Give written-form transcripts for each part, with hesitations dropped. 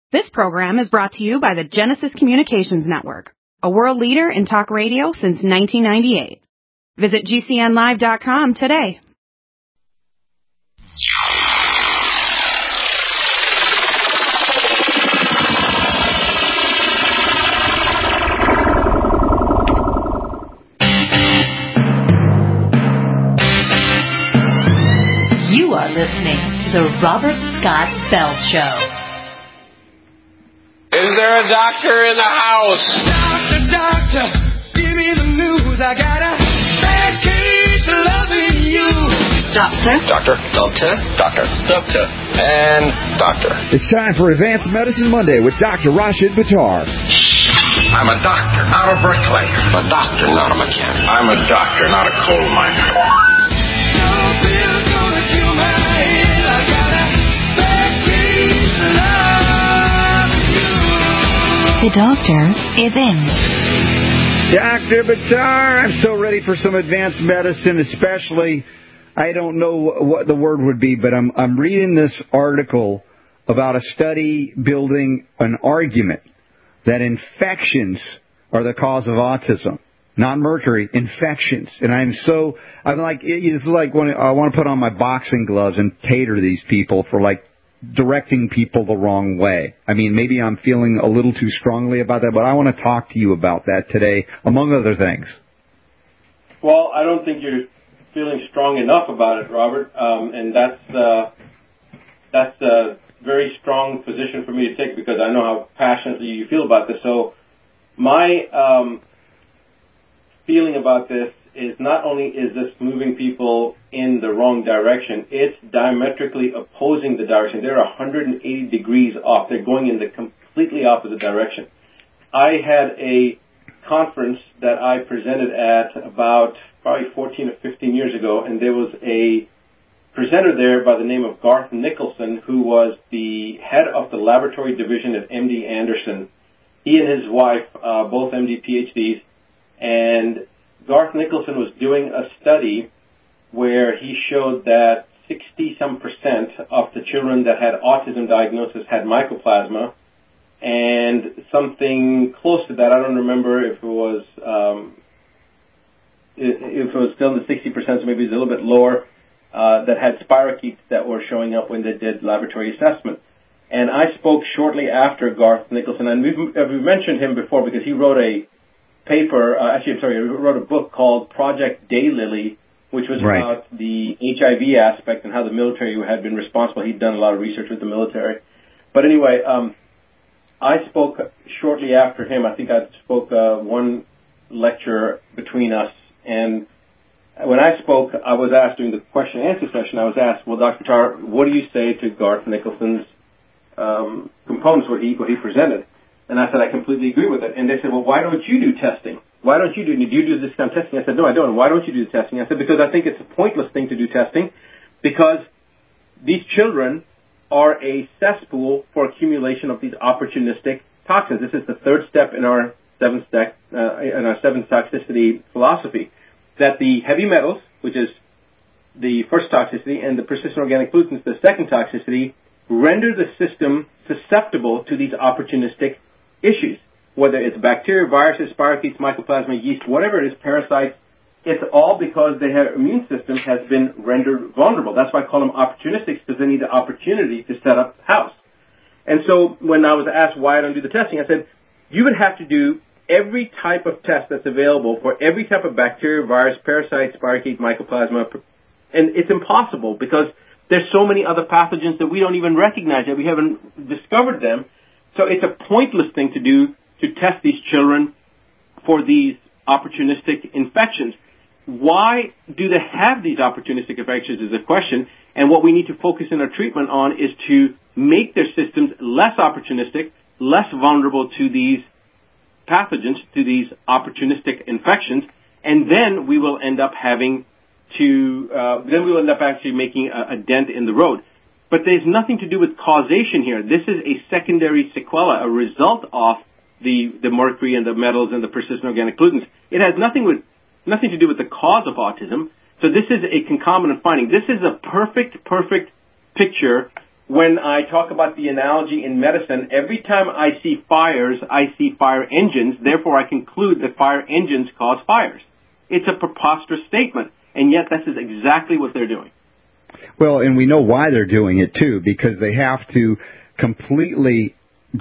This program is brought to you by the Genesis Communications Network, a world leader in talk radio since 1998. Visit GCNlive.com today. You are listening to the Robert Scott Bell Show. Is there a doctor in the house? Doctor, give me the news. I got a bad case of loving you. Doctor. And doctor. It's time for Advanced Medicine Monday with Dr. Rashid Buttar. I'm a doctor, not a bricklayer. A doctor, not a mechanic. I'm a doctor, not a coal miner. No pill's gonna kill my head. I got a bad case of love you. The doctor is in. Dr. Buttar, I'm so ready for some advanced medicine, especially, I don't know what the word would be, but I'm reading this article about a study building an argument that infections are the cause of autism. Not mercury, infections. And I'm like, it's like when I want to put on my boxing gloves and cater these people for like directing people the wrong way. I mean, maybe I'm feeling a little too strongly about that, but I want to talk to you about that today, among other things. Well, I don't think you're feeling strong enough about it, Robert, and that's a very strong position for me to take because I know how passionately you feel about this. So my feeling about this is not only is this moving people in the wrong direction, it's diametrically opposing the direction. They're 180 degrees off. They're going in the completely opposite direction. I had a conference that I presented at about probably 14 or 15 years ago, and there was a presenter there by the name of Garth Nicholson, who was the head of the laboratory division at MD Anderson. He and his wife, both MD PhDs, and Garth Nicholson was doing a study where he showed that 60-some% of the children that had autism diagnosis had mycoplasma, and something close to that, I don't remember if it was still in the 60%, so maybe it's a little bit lower, that had spirochetes that were showing up when they did laboratory assessment. And I spoke shortly after Garth Nicholson, and we've mentioned him before because he wrote a paper, he wrote a book called Project Daylily, which was about the HIV aspect and how the military had been responsible. He'd done a lot of research with the military. But anyway, I spoke shortly after him. I think I spoke one lecture between us. And when I spoke, I was asked during the question and answer session, I was asked, well, Dr. Tar, what do you say to Garth Nicholson's components, what he presented? And I said, I completely agree with it. And they said, well, why don't you do testing? Why don't you do this kind of testing? I said, no, I don't. Why don't you do the testing? I said, because I think it's a pointless thing to do testing because these children are a cesspool for accumulation of these opportunistic toxins. This is the third step in our seven toxicity philosophy, that the heavy metals, which is the first toxicity, and the persistent organic pollutants, the second toxicity, render the system susceptible to these opportunistic issues, whether it's bacteria, viruses, spirochetes, mycoplasma, yeast, whatever it is, parasites. It's all because their immune system has been rendered vulnerable. That's why I call them opportunistics, because they need the opportunity to set up house. And so when I was asked why I don't do the testing, I said, you would have to do every type of test that's available for every type of bacteria, virus, parasite, spirochete, mycoplasma, and it's impossible because there's so many other pathogens that we don't even recognize yet. We haven't discovered them. So it's a pointless thing to do to test these children for these opportunistic infections. Why do they have these opportunistic infections is the question. And what we need to focus in our treatment on is to make their systems less opportunistic, less vulnerable to these pathogens, to these opportunistic infections, and then we will end up actually making a dent in the road. But there's nothing to do with causation here. This is a secondary sequela, a result of the mercury and the metals and the persistent organic pollutants. It has nothing to do with the cause of autism. So this is a concomitant finding. This is a perfect picture when I talk about the analogy in medicine, every time I see fires, I see fire engines. Therefore, I conclude that fire engines cause fires. It's a preposterous statement, and yet this is exactly what they're doing. Well, and we know why they're doing it, too, because they have to completely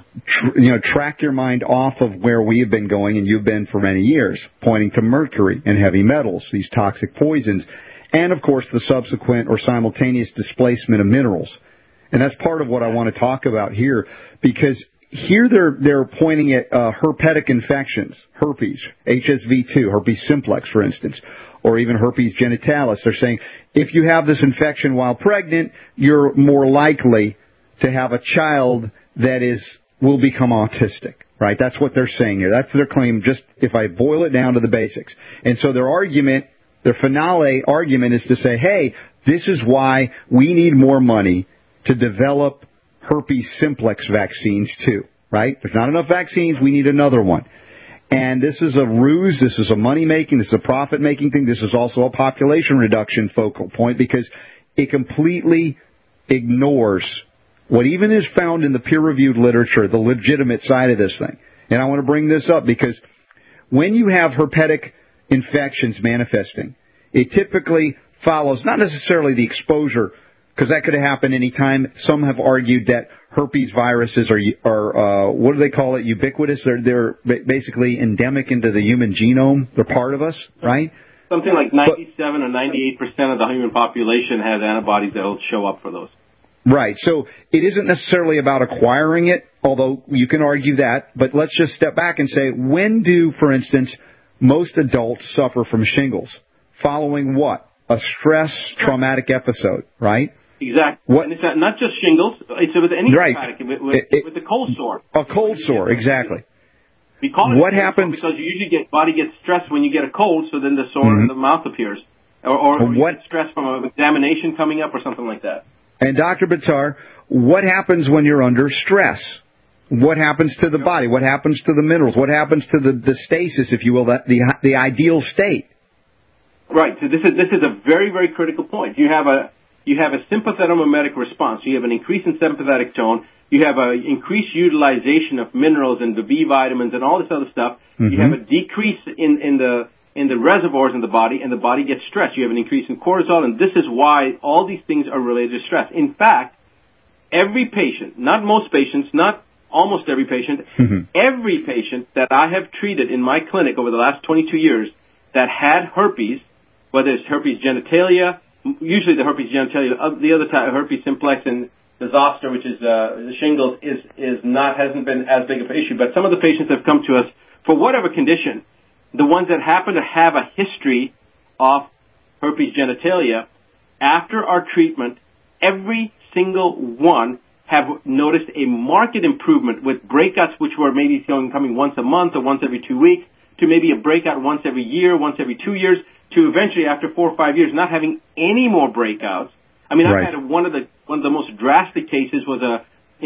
track your mind off of where we have been going, and you've been for many years, pointing to mercury and heavy metals, these toxic poisons, and, of course, the subsequent or simultaneous displacement of minerals. And that's part of what I want to talk about here, because here they're pointing at herpetic infections, herpes, HSV2, herpes simplex, for instance, or even herpes genitalis. They're saying if you have this infection while pregnant, you're more likely to have a child that will become autistic, right? That's what they're saying here. That's their claim, just if I boil it down to the basics. And so their argument, their finale argument is to say, hey, this is why we need more money to develop herpes simplex vaccines too, right? There's not enough vaccines. We need another one. And this is a ruse. This is a money-making. This is a profit-making thing. This is also a population reduction focal point because it completely ignores what even is found in the peer-reviewed literature, the legitimate side of this thing. And I want to bring this up because when you have herpetic infections manifesting, it typically follows not necessarily the exposure, because that could have happened any time. Some have argued that herpes viruses are what do they call it, ubiquitous? They're basically endemic into the human genome. They're part of us, right? Something like 97 or 98% of the human population has antibodies that will show up for those. Right. So it isn't necessarily about acquiring it, although you can argue that. But let's just step back and say, when do, for instance, most adults suffer from shingles? Following what? A stress traumatic episode, right? Exactly. And it's not just shingles. It's with any traumatic, with the cold sore. A cold sore, exactly. We call it what happens because you usually body gets stressed when you get a cold, so then the sore in the mouth appears, or you get stressed from an examination coming up or something like that. And Dr. Buttar, what happens when you're under stress? What happens to the body? What happens to the minerals? What happens to the stasis, if you will, the ideal state? Right. So this is a very, very critical point. You have a sympathetomimetic response. You have an increase in sympathetic tone. You have an increased utilization of minerals and the B vitamins and all this other stuff. Mm-hmm. You have a decrease in the reservoirs in the body, and the body gets stressed. You have an increase in cortisol, and this is why all these things are related to stress. In fact, every patient, not most patients, not almost every patient, every patient that I have treated in my clinic over the last 22 years that had herpes, whether it's herpes genitalia, usually the herpes genitalia, the other type, herpes simplex and the zoster, which is the shingles, hasn't been as big of an issue. But some of the patients have come to us for whatever condition. The ones that happen to have a history of herpes genitalia, after our treatment, every single one have noticed a marked improvement with breakouts which were maybe coming once a month or once every 2 weeks to maybe a breakout once every year, once every 2 years, to eventually after 4 or 5 years not having any more breakouts. I mean, I've had one of the most drastic cases was a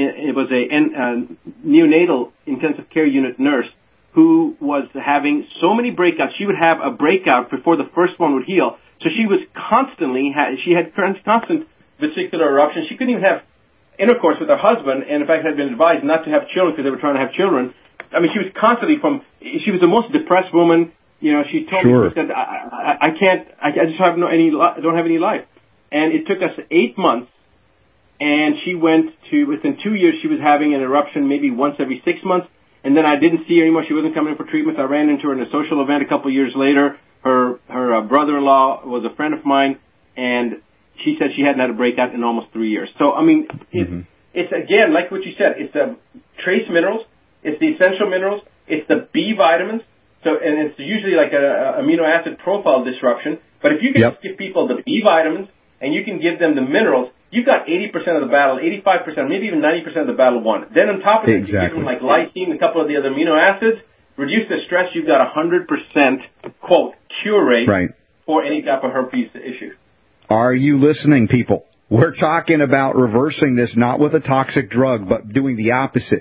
neonatal intensive care unit nurse who was having so many breakouts. She would have a breakout before the first one would heal. So she was she had constant vesicular eruption. She couldn't even have intercourse with her husband, and in fact had been advised not to have children because they were trying to have children. I mean, she was constantly she was the most depressed woman. You know, she told me, she said, I just don't have any life. And it took us 8 months, and she went to, within 2 years, she was having an eruption maybe once every 6 months, and then I didn't see her anymore. She wasn't coming in for treatment. I ran into her in a social event a couple of years later. Her brother-in-law was a friend of mine, and she said she hadn't had a breakout in almost 3 years. So, I mean, it's again, like what you said, it's the trace minerals, it's the essential minerals, it's the B vitamins, so, and it's usually like a amino acid profile disruption. But if you can just give people the B vitamins and you can give them the minerals, you've got 80% of the battle, 85%, maybe even 90% of the battle won. Then on top of it, you give them like lysine, a couple of the other amino acids, reduce the stress, you've got 100%, quote, cure rate for any type of herpes issue. Are you listening, people? We're talking about reversing this, not with a toxic drug, but doing the opposite.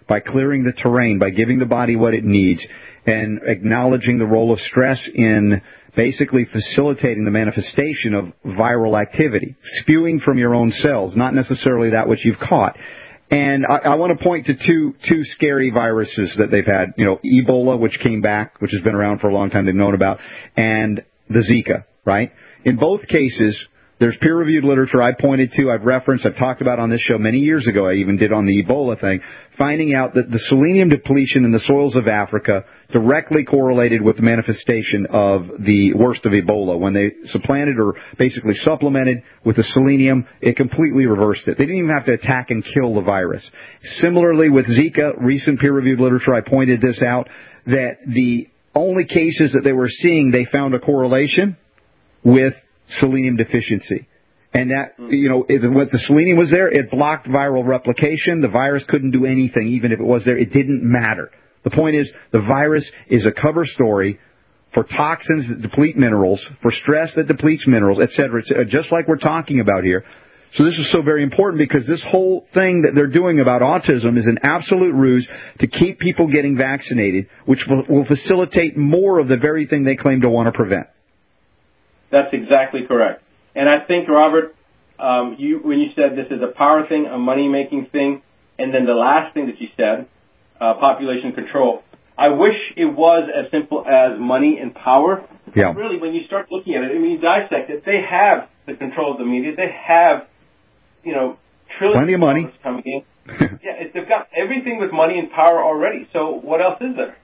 by clearing the terrain, by giving the body what it needs, and acknowledging the role of stress in basically facilitating the manifestation of viral activity, spewing from your own cells, not necessarily that which you've caught. And I want to point to two scary viruses that they've had, Ebola, which came back, which has been around for a long time, they've known about, and the Zika, right? In both cases, there's peer-reviewed literature I pointed to, I've referenced, I've talked about on this show many years ago, I even did on the Ebola thing, finding out that the selenium depletion in the soils of Africa directly correlated with the manifestation of the worst of Ebola. When they supplanted or basically supplemented with the selenium, it completely reversed it. They didn't even have to attack and kill the virus. Similarly with Zika, recent peer-reviewed literature, I pointed this out, that the only cases that they were seeing, they found a correlation with selenium deficiency. And that, when the selenium was there, it blocked viral replication. The virus couldn't do anything, even if it was there. It didn't matter. The point is, the virus is a cover story for toxins that deplete minerals, for stress that depletes minerals, et cetera, just like we're talking about here. So this is so very important because this whole thing that they're doing about autism is an absolute ruse to keep people getting vaccinated, which will facilitate more of the very thing they claim to want to prevent. That's exactly correct. And I think, Robert, when you said this is a power thing, a money-making thing, and then the last thing that you said, population control, I wish it was as simple as money and power. Yeah. But really, when you start looking at it, when you dissect it, they have the control of the media. They have, trillions plenty of money coming in. They've got everything with money and power already. So what else is there?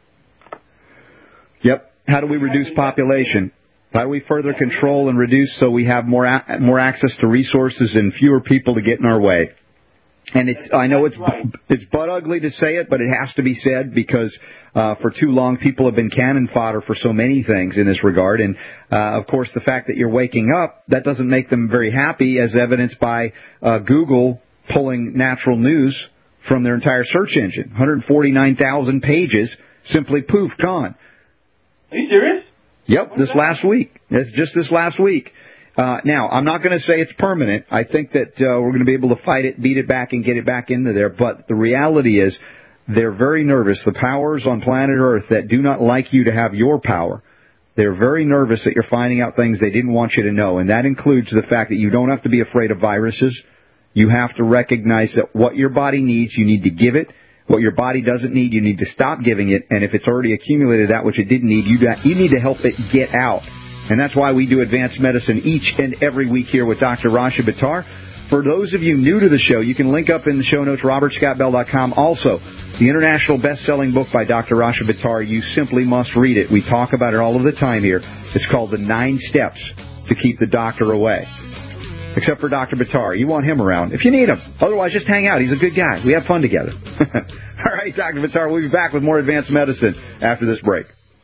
Yep. How do we reduce population? How do we further control and reduce so we have more access to resources and fewer people to get in our way? And I know it's butt ugly to say it, but it has to be said because for too long people have been cannon fodder for so many things in this regard. And, of course, the fact that you're waking up, that doesn't make them very happy, as evidenced by Google pulling natural news from their entire search engine. 149,000 pages, simply poof, gone. Are you serious? Yep, this last week. It's just this last week. Now, I'm not going to say it's permanent. I think that we're going to be able to fight it, beat it back, and get it back into there. But the reality is they're very nervous. The powers on planet Earth that do not like you to have your power, they're very nervous that you're finding out things they didn't want you to know. And that includes the fact that you don't have to be afraid of viruses. You have to recognize that what your body needs, you need to give it. What your body doesn't need, you need to stop giving it. And if it's already accumulated that which it didn't need, you need to help it get out. And that's why we do advanced medicine each and every week here with Dr. Rasha Buttar. For those of you new to the show, you can link up in the show notes, robertscottbell.com. Also, the international best-selling book by Dr. Rasha Buttar, you simply must read it. We talk about it all of the time here. It's called The 9 Steps to Keep the Doctor Away. Except for Dr. Buttar. You want him around if you need him. Otherwise, just hang out. He's a good guy. We have fun together. All right, Dr. Buttar, we'll be back with more advanced medicine after this break.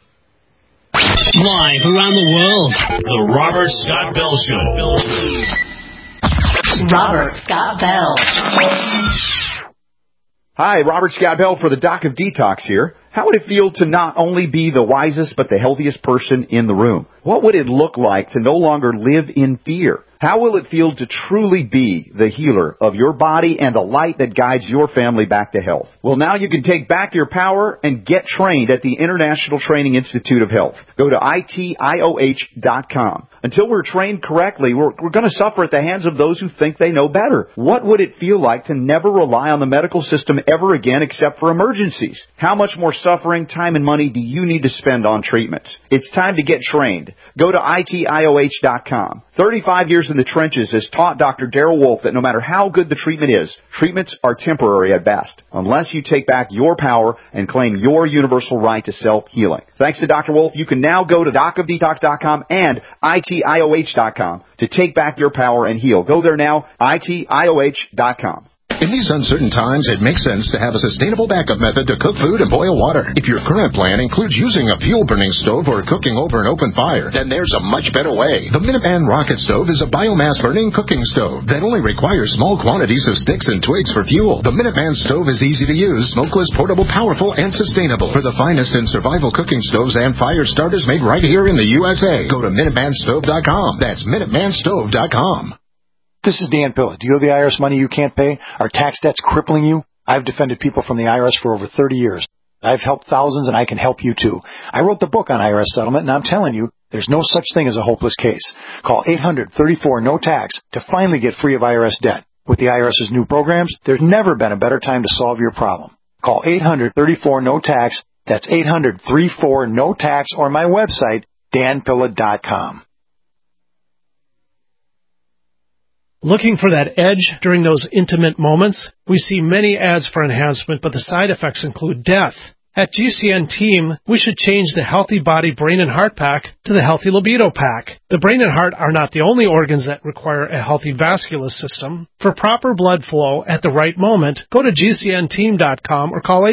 Live around the world, The Robert Scott Bell Show. Robert Scott Bell. Hi, Robert Scott Bell for the Doc of Detox here. How would it feel to not only be the wisest but the healthiest person in the room? What would it look like to no longer live in fear? How will it feel to truly be the healer of your body and the light that guides your family back to health? Well, now you can take back your power and get trained at the International Training Institute of Health. Go to ITIOH.com. Until we're trained correctly, we're going to suffer at the hands of those who think they know better. What would it feel like to never rely on the medical system ever again except for emergencies? How much more suffering, time, and money do you need to spend on treatments? It's time to get trained. Go to ITIOH.com. 35 years in the trenches has taught Dr. Darrell Wolfe that no matter how good the treatment is, treatments are temporary at best, unless you take back your power and claim your universal right to self-healing. Thanks to Dr. Wolfe, you can now go to docofdetox.com and ITIOH.com to take back your power and heal. Go there now, ITIOH.com. In these uncertain times, it makes sense to have a sustainable backup method to cook food and boil water. If your current plan includes using a fuel-burning stove or cooking over an open fire, then there's a much better way. The Minuteman Rocket Stove is a biomass-burning cooking stove that only requires small quantities of sticks and twigs for fuel. The Minuteman Stove is easy to use, smokeless, portable, powerful, and sustainable. For the finest in survival cooking stoves and fire starters made right here in the USA, go to MinutemanStove.com. That's MinutemanStove.com. This is Dan Pilla. Do you have the IRS money you can't pay? Are tax debts crippling you? I've defended people from the IRS for over 30 years. I've helped thousands, and I can help you too. I wrote the book on IRS settlement, and I'm telling you, there's no such thing as a hopeless case. Call 800-34-NO-TAX to finally get free of IRS debt. With the IRS's new programs, there's never been a better time to solve your problem. Call 800-34-NO-TAX. That's 800-34-NO-TAX, or my website, danpilla.com. Looking for that edge during those intimate moments? We see many ads for enhancement, but the side effects include death. At GCN Team, we should change the Healthy Body, Brain, and Heart Pack to the Healthy Libido Pack. The brain and heart are not the only organs that require a healthy vascular system. For proper blood flow at the right moment, go to GCNteam.com or call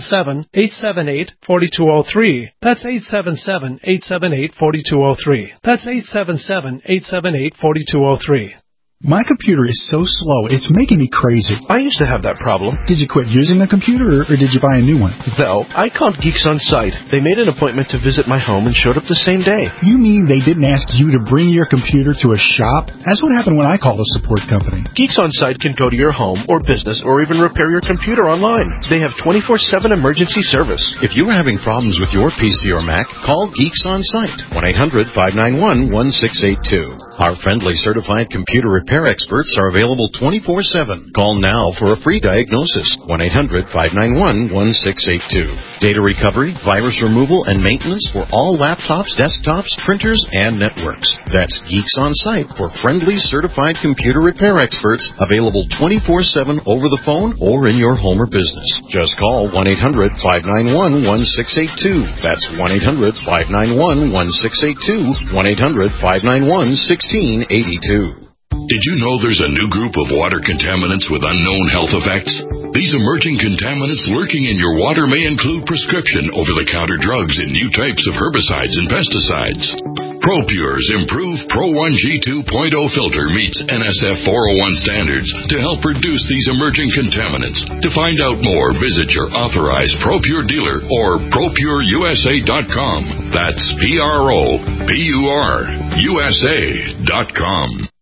877-878-4203. That's 877-878-4203. That's 877-878-4203. My computer is so slow, it's making me crazy. I used to have that problem. Did you quit using the computer, or did you buy a new one? No, I called Geeks On Site. They made an appointment to visit my home and showed up the same day. You mean they didn't ask you to bring your computer to a shop? That's what happened when I called a support company. Geeks On Site can go to your home or business or even repair your computer online. They have 24/7 emergency service. If you're having problems with your PC or Mac, call Geeks On Site, 1-800-591-1682. Our friendly certified computer repair experts are available 24/7. Call now for a free diagnosis, 1-800-591-1682. Data recovery, virus removal, and maintenance for all laptops, desktops, printers, and networks. That's Geeks On Site for friendly certified computer repair experts, available 24/7 over the phone or in your home or business. Just call 1-800-591-1682. That's 1-800-591-1682, 1-800-591-1682. Did you know there's a new group of water contaminants with unknown health effects? These emerging contaminants lurking in your water may include prescription over-the-counter drugs and new types of herbicides and pesticides. ProPure's improved Pro 1 G 2.0 filter meets NSF 401 standards to help reduce these emerging contaminants. To find out more, visit your authorized ProPure dealer or ProPureUSA.com. That's ProPureUSA.com.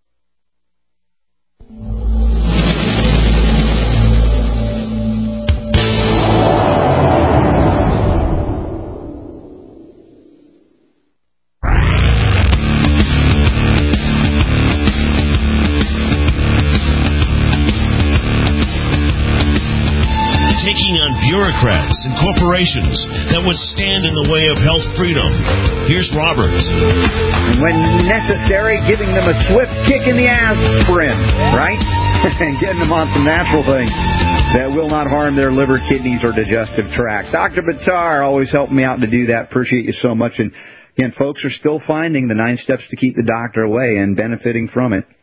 Bureaucrats and corporations that would stand in the way of health freedom. Here's Robert. When necessary, giving them a swift kick in the aspirin, right? And getting them on some natural things that will not harm their liver, kidneys, or digestive tract. Dr. Buttar always helping me out to do that. Appreciate you so much. And again, folks are still finding the 9 steps to keep the doctor away and benefiting from it.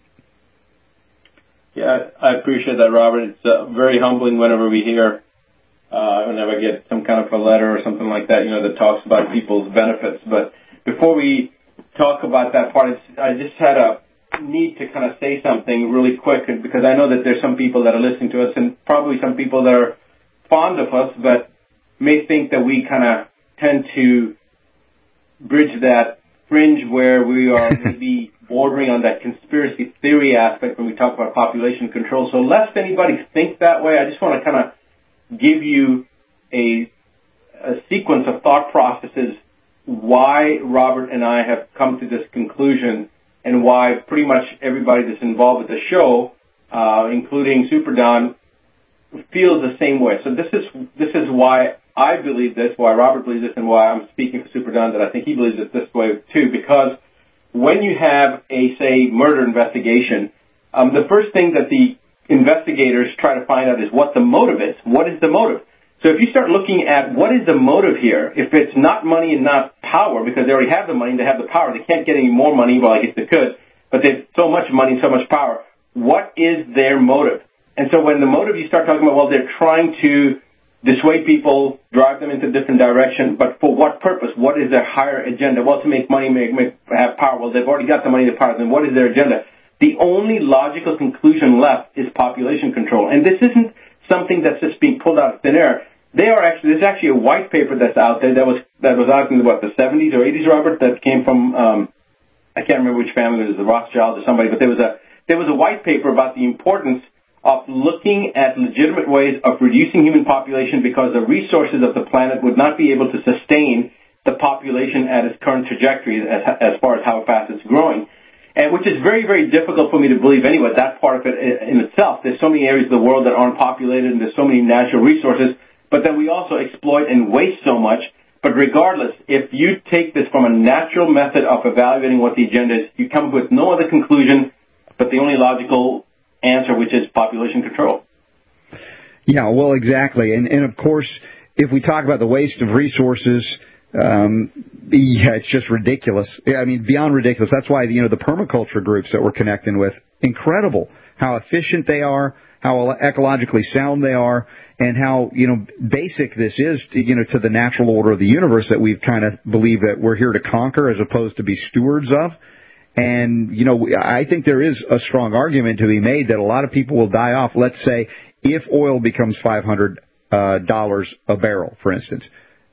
Yeah, I appreciate that, Robert. It's very humbling whenever we hear whenever I get some kind of a letter or something like that, that talks about people's benefits. But before we talk about that part, I just had a need to kind of say something really quick, because I know that there's some people that are listening to us, and probably some people that are fond of us, but may think that we kind of tend to bridge that fringe where we are maybe bordering on that conspiracy theory aspect when we talk about population control. So lest anybody think that way, I just want to kind of give you a sequence of thought processes why Robert and I have come to this conclusion, and why pretty much everybody that's involved with the show, including Super Don, feels the same way. So this is why I believe this, why Robert believes this, and why I'm speaking for Super Don that I think he believes it this way too. Because when you have a, say, murder investigation, the first thing that the investigators try to find out is what the motive is. What is the motive? So if you start looking at what is the motive here, if it's not money and not power, because they already have the money and they have the power, they can't get any more money, well, I guess they could, but they have so much money and so much power, what is their motive? And so when the motive, you start talking about, well, they're trying to dissuade people, drive them into a different direction, but for what purpose? What is their higher agenda? Well, to make money, have power. Well, they've already got the money and the power, then what is their agenda? The only logical conclusion left is population control. And this isn't something that's just being pulled out of thin air. There's actually a white paper that's out there that was out in the 70s or 80s, Robert, that came from, I can't remember which family it was, the Rothschilds or somebody, but there was a white paper about the importance of looking at legitimate ways of reducing human population because the resources of the planet would not be able to sustain the population at its current trajectory as far as how fast it's growing. And which is very, very difficult for me to believe anyway, that part of it in itself. There's so many areas of the world that aren't populated and there's so many natural resources, but then we also exploit and waste so much. But regardless, if you take this from a natural method of evaluating what the agenda is, you come up with no other conclusion but the only logical answer, which is population control. Yeah, well, exactly. And of course, if we talk about the waste of resources, it's just ridiculous. I mean, beyond ridiculous. That's why, the permaculture groups that we're connecting with, incredible how efficient they are, how ecologically sound they are, and how, basic this is, to the natural order of the universe that we've kind of believe that we're here to conquer as opposed to be stewards of. And, I think there is a strong argument to be made that a lot of people will die off. Let's say if oil becomes $500 a barrel, for instance.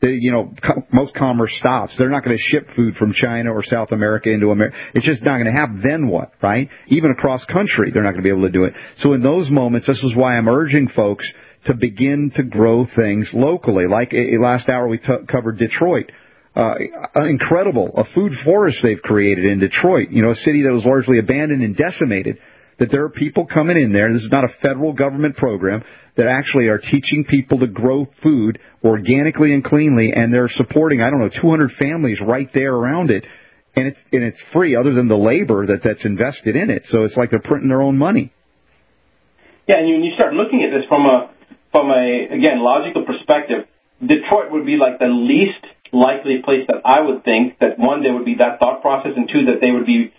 Most commerce stops. They're not going to ship food from China or South America into America. It's just not going to happen. Then what, right? Even across country, they're not going to be able to do it. So in those moments, this is why I'm urging folks to begin to grow things locally. Like last hour, we covered Detroit. Incredible. A food forest they've created in Detroit. A city that was largely abandoned and decimated. That there are people coming in there. This is not a federal government program. That actually are teaching people to grow food organically and cleanly, and they're supporting, 200 families right there around it, and it's free other than the labor that's invested in it. So it's like they're printing their own money. Yeah, and you start looking at this from a again logical perspective. Detroit would be like the least likely place that I would think that one there would be that thought process, and two that they would be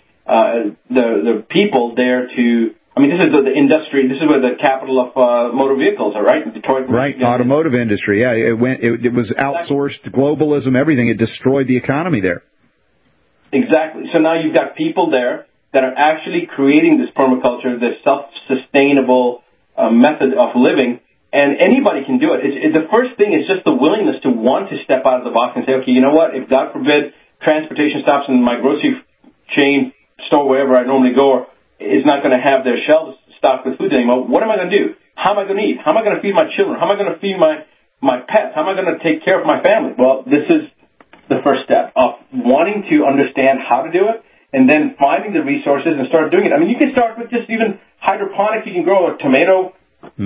the people there to. I mean, this is the industry. This is where the capital of motor vehicles are, right? Detroit, right? Automotive industry. Yeah, it was outsourced. Globalism, everything. It destroyed the economy there. Exactly. So now you've got people there that are actually creating this permaculture, this self-sustainable method of living, and anybody can do it. The first thing is just the willingness to want to step out of the box and say, okay, you know what? If God forbid transportation stops in my grocery chain store wherever I normally go is not going to have their shelves stocked with food anymore, what am I going to do? How am I going to eat? How am I going to feed my children? How am I going to feed my pets? How am I going to take care of my family? Well, this is the first step of wanting to understand how to do it and then finding the resources and start doing it. I mean, you can start with just even hydroponics. You can grow a tomato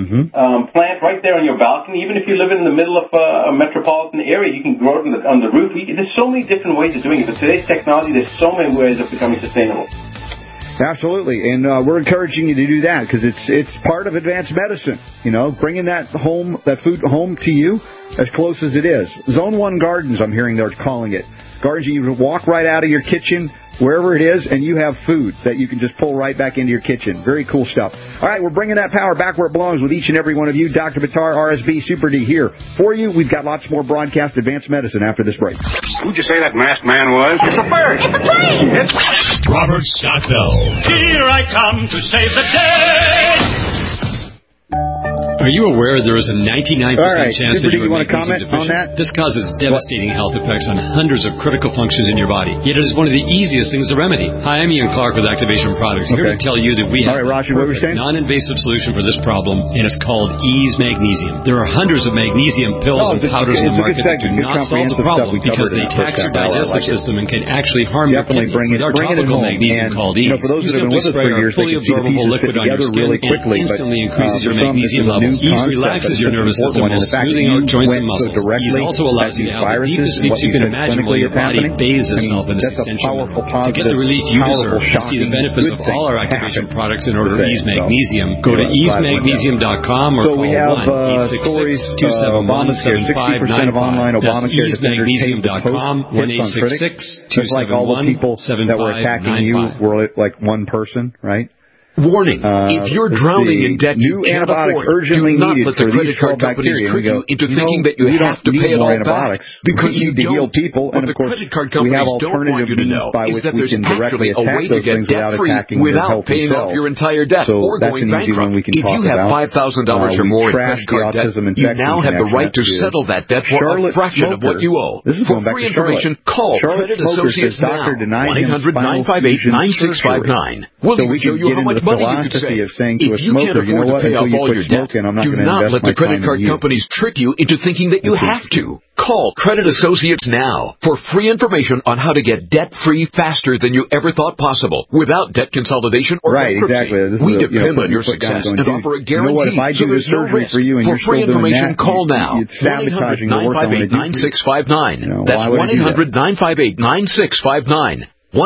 plant right there on your balcony. Even if you live in the middle of a metropolitan area, you can grow it on the roof. There's so many different ways of doing it. With today's technology, there's so many ways of becoming sustainable. Absolutely, and we're encouraging you to do that because it's part of advanced medicine. Bringing that food home to you as close as it is. Zone 1 Gardens, I'm hearing they're calling it. Gardens you walk right out of your kitchen, wherever it is, and you have food that you can just pull right back into your kitchen. Very cool stuff. All right, we're bringing that power back where it belongs with each and every one of you. Dr. Buttar, RSB, Super D here for you. We've got lots more broadcast advanced medicine after this break. Who'd you say that masked man was? It's a bird. It's a plane. It's Robert Scott Bell. Here I come to save the day. Are you aware there is a 99% chance that you are magnesium On that? deficient? This causes devastating health effects on hundreds of critical functions in your body. Yet it is one of the easiest things to remedy. Hi, I'm Ian Clark with Activation Products. Here to tell you that we have a perfect non-invasive solution for this problem, and it's called Ease Magnesium. There are hundreds of magnesium pills and powders in the market that do not solve the problem because they tax your digestive system and can actually harm your kidneys. With our topical magnesium called Ease, you simply spray our fully absorbable liquid on your skin and instantly increases your magnesium level. Ease relaxes your nervous system while smoothing out joints and muscles. Ease also allows you to have the deepest sleeps you can imagine while your body bathes itself in this essential mineral. To get the relief you deserve and see the benefits of all our Activation products in order to Ease Magnesium, go to easemagNesium.com or call 1-866-271-7595. That's easemagNesium.com, 1-866-271-7595. Were like one person, right? Warning, if you're drowning in debt you can't afford, do not let the credit card companies trick you into thinking that you have to pay it all back, because you don't. What the credit card companies don't want you to know is that there's actually a way to get debt-free without paying off your entire debt or going bankrupt. If you have $5,000 or more in credit card debt, you now have the right to settle that debt for a fraction of what you owe. For free information, call Credit Associates now, 1-800-958-9659. We'll even show you how much much money you could save. If you can't afford to pay off all your debt, do not let the credit card companies trick you into thinking that you have to. Call Credit Associates now for free information on how to get debt-free faster than you ever thought possible without debt consolidation or bankruptcy. We depend on your success and offer a guarantee, so there's no risk. For free information, call now. 1-800-958-9659. That's 1-800-958-9659.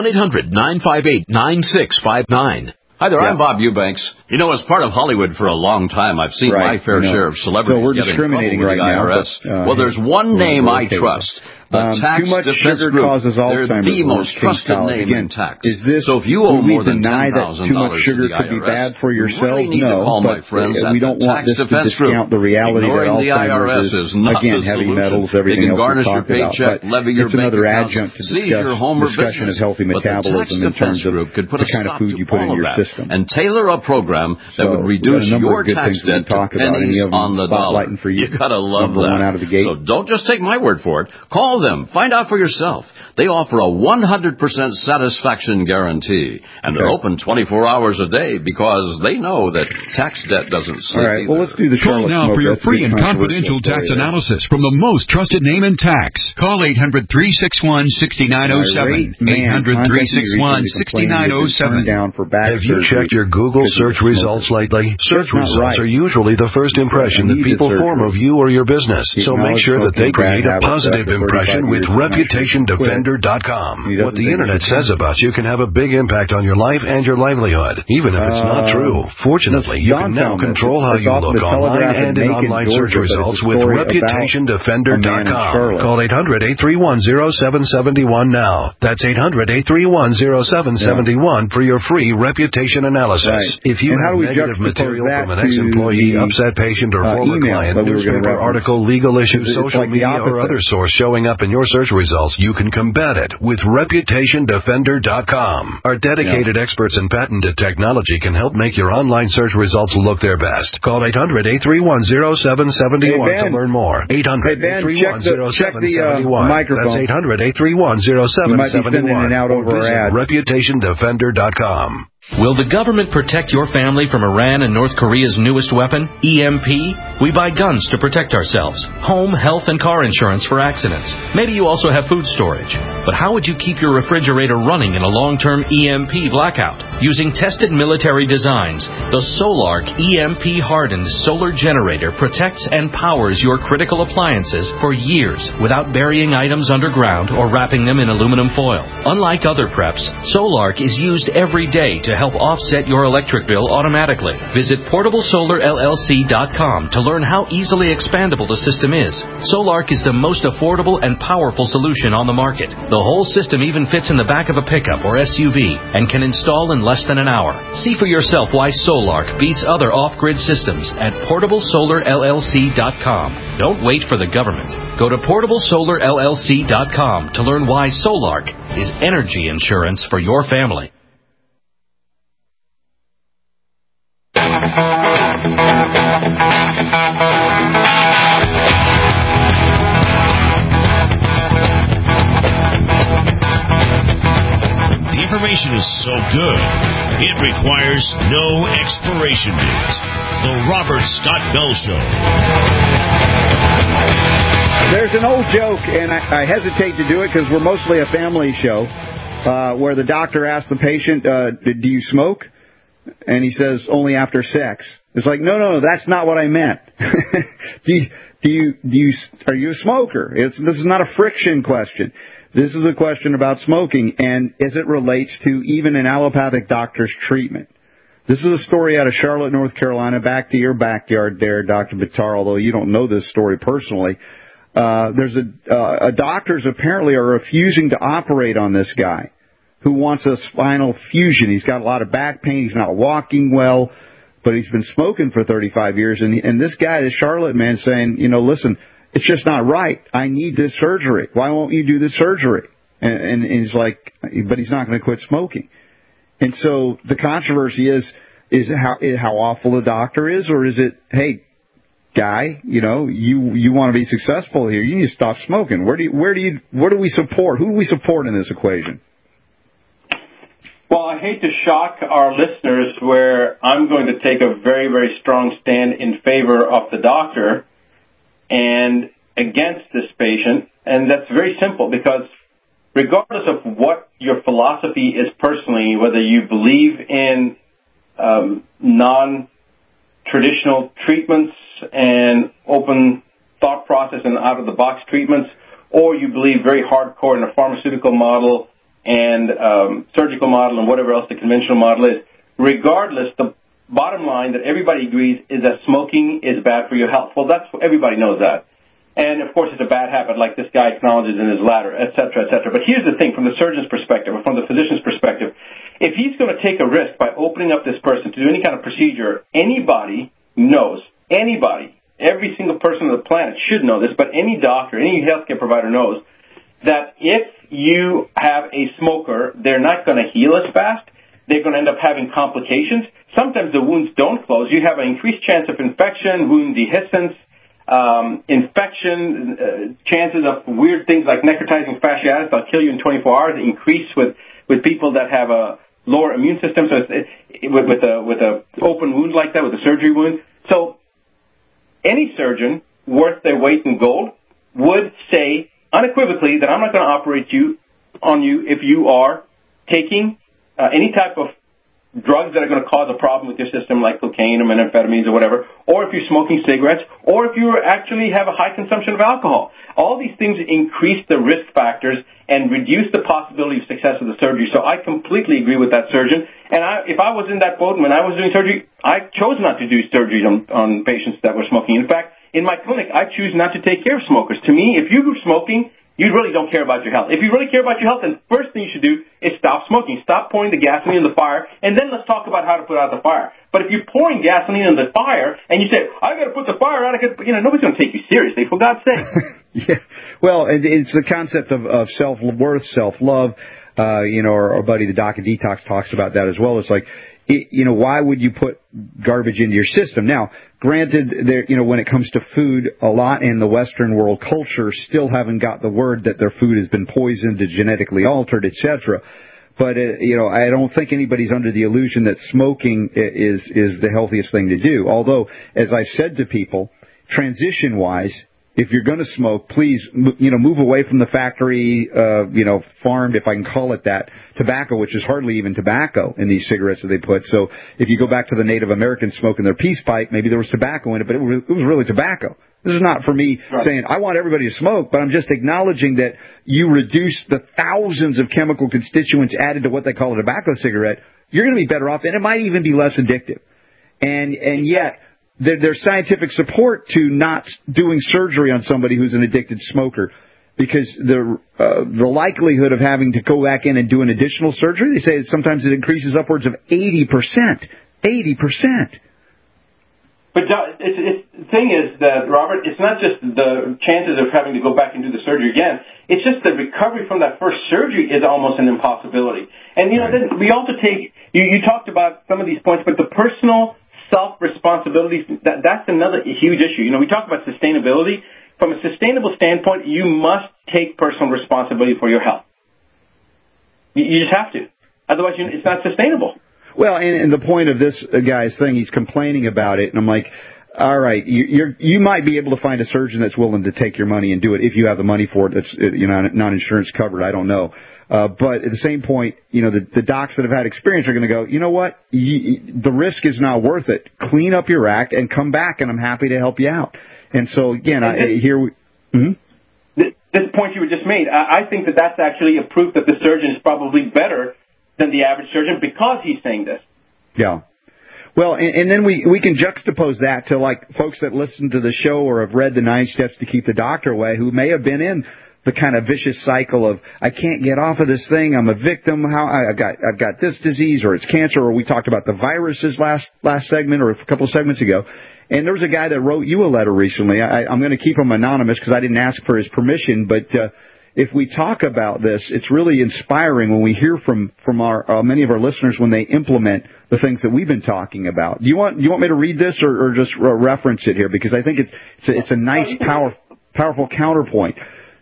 1-800-958-9659. Hi there, I'm Bob Eubanks. You know, as part of Hollywood for a long time, I've seen my fair share of celebrities get in trouble with the IRS. Well, there's one name I trust. The Tax Defense Group. They're the most trusted name in tax. So if you owe more than $10,000 to the IRS, you really need to call my friends at the Tax Defense Group. Ignoring the IRS is not the solution. They can garnish your paycheck, levy your bank accounts, seize your home or business. But the Tax Defense Group could put a stop to all of that and tailor a program that would reduce your tax debt to pennies on the dollar. You gotta love that. So don't just take my word for it. Call them. Find out for yourself. They offer a 100% satisfaction guarantee, and they're open 24 hours a day because they know that tax debt doesn't save. All right, well, let's do the Call now for your free and confidential tax analysis from the most trusted name in tax. Call 800-361-6907. 800-361-6907. Have you checked your Google search results lately? Search results are usually the first impression that people form of you or your business, so make sure that they create a positive impression with ReputationDefender.com. What the Internet says about you can have a big impact on your life and your livelihood, even if it's not true. Fortunately, you can now control how you look online and in online search results with ReputationDefender.com. Call 800-831-0771 now. That's 800-831-0771 for your free reputation analysis. If you have negative material from an ex-employee, upset patient, or former client, newspaper article, legal issue, social media, or other source showing up in your search results, you can combat it with ReputationDefender.com. Our dedicated experts in patented technology can help make your online search results look their best. Call 800-831-0771 to learn more. 800-831-0771. That's 800-831-0771. ReputationDefender.com. Will the government protect your family from Iran and North Korea's newest weapon, EMP? We buy guns to protect ourselves, home, health, and car insurance for accidents. Maybe you also have food storage. But how would you keep your refrigerator running in a long-term EMP blackout? Using tested military designs, the Solark EMP-hardened solar generator protects and powers your critical appliances for years without burying items underground or wrapping them in aluminum foil. Unlike other preps, Solark is used every day to help offset your electric bill automatically. Visit PortableSolarLLC.com to learn how easily expandable the system is. Solark is the most affordable and powerful solution on the market. The whole system even fits in the back of a pickup or SUV and can install in less than an hour. See for yourself why Solark beats other off-grid systems at PortableSolarLLC.com. Don't wait for the government. Go to PortableSolarLLC.com to learn why Solark is energy insurance for your family. The information is so good, it requires no expiration date. The Robert Scott Bell Show. There's an old joke, and I hesitate to do it because we're mostly a family show, where the doctor asks the patient, do you smoke? And he says, only after sex. It's like, no, that's not what I meant. are you a smoker? This is not a friction question. This is a question about smoking and as it relates to even an allopathic doctor's treatment. This is a story out of Charlotte, North Carolina, back to your backyard there, Dr. Buttar, although you don't know this story personally. There's a doctors apparently are refusing to operate on this guy who wants a spinal fusion. He's got a lot of back pain. He's not walking well, but he's been smoking for 35 years. And this guy, this Charlotte man, saying, listen, it's just not right. I need this surgery. Why won't you do this surgery? And he's like, but he's not going to quit smoking. And so the controversy is how awful the doctor is, or is it, hey, guy, you want to be successful here, you need to stop smoking. What do we support? Who do we support in this equation? Well, I hate to shock our listeners where I'm going to take a very, very strong stand in favor of the doctor and against this patient, and that's very simple because regardless of what your philosophy is personally, whether you believe in non-traditional treatments and open thought process and out-of-the-box treatments, or you believe very hardcore in a pharmaceutical model and surgical model and whatever else the conventional model is, regardless, the bottom line that everybody agrees is that smoking is bad for your health. Well, everybody knows that. And, of course, it's a bad habit, like this guy acknowledges in his letter, et cetera, et cetera. But here's the thing, from the surgeon's perspective, or from the physician's perspective, if he's going to take a risk by opening up this person to do any kind of procedure, anybody knows, every single person on the planet should know this, but any doctor, any healthcare provider knows that if you have a smoker, they're not going to heal as fast. They're going to end up having complications. Sometimes the wounds don't close. You have an increased chance of infection, wound dehiscence, infection, chances of weird things like necrotizing fasciitis that'll kill you in 24 hours increase with people that have a lower immune system. So with a open wound like that, with a surgery wound. So any surgeon worth their weight in gold would say unequivocally that I'm not going to operate on you if you are taking any type of drugs that are going to cause a problem with your system, like cocaine or methamphetamines or whatever, or if you're smoking cigarettes, or if you actually have a high consumption of alcohol. All these things increase the risk factors and reduce the possibility of success of the surgery. So I completely agree with that surgeon. And if I was in that boat when I was doing surgery, I chose not to do surgeries on patients that were smoking. In fact, in my clinic, I choose not to take care of smokers. To me, if you were smoking, you really don't care about your health. If you really care about your health, then the first thing you should do is stop smoking. Stop pouring the gasoline in the fire, and then let's talk about how to put out the fire. But if you're pouring gasoline in the fire, and you say, I got to put the fire out, nobody's going to take you seriously, for God's sake. Yeah. Well, it's the concept of self-worth, self-love. Our buddy, the Doc of Detox, talks about that as well. It's like, why would you put garbage into your system? Now, granted, when it comes to food, a lot in the Western world culture still haven't got the word that their food has been poisoned, genetically altered, etc. But, I don't think anybody's under the illusion that smoking is the healthiest thing to do. Although, as I've said to people, transition-wise, if you're going to smoke, please, move away from the factory, farmed, if I can call it that, tobacco, which is hardly even tobacco in these cigarettes that they put. So if you go back to the Native Americans smoking their peace pipe, maybe there was tobacco in it, but it was really tobacco. This is not for me saying I want everybody to smoke, but I'm just acknowledging that you reduce the thousands of chemical constituents added to what they call a tobacco cigarette. You're going to be better off, and it might even be less addictive. And yet, there's scientific support to not doing surgery on somebody who's an addicted smoker, because the likelihood of having to go back in and do an additional surgery, they say sometimes it increases upwards of 80%. 80%. But the thing is that, Robert, it's not just the chances of having to go back and do the surgery again. It's just the recovery from that first surgery is almost an impossibility. And, then we also take, you talked about some of these points, but the personal self-responsibility, that's another huge issue. We talk about sustainability. From a sustainable standpoint, you must take personal responsibility for your health. You just have to. Otherwise, it's not sustainable. Well, and the point of this guy's thing, he's complaining about it, and I'm like, all right, you might be able to find a surgeon that's willing to take your money and do it if you have the money for it. That's not insurance covered. I don't know. But at the same point, the docs that have had experience are going to go, you know what? The risk is not worth it. Clean up your act and come back, and I'm happy to help you out. And so, again, this point you were just made, I think that's actually a proof that the surgeon is probably better than the average surgeon because he's saying this. Yeah. Well, and then we can juxtapose that to, like, folks that listen to the show or have read the 9 Steps to Keep the Doctor Away, who may have been in the kind of vicious cycle of, I can't get off of this thing, I'm a victim, I've got this disease, or it's cancer, or we talked about the viruses last segment or a couple of segments ago. And there was a guy that wrote you a letter recently. I'm going to keep him anonymous because I didn't ask for his permission, but if we talk about this, it's really inspiring when we hear from our many of our listeners when they implement the things that we've been talking about. Do you want me to read this or just reference it here? Because I think it's a nice, powerful counterpoint.